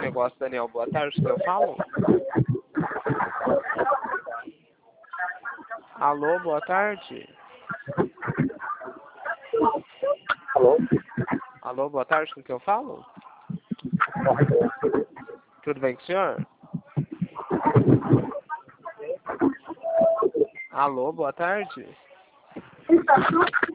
negócio, Daniel. Boa tarde, que eu falo? Alô, boa tarde. Alô? Alô, boa tarde, com que eu falo? Tudo bem com o senhor? Alô, boa tarde.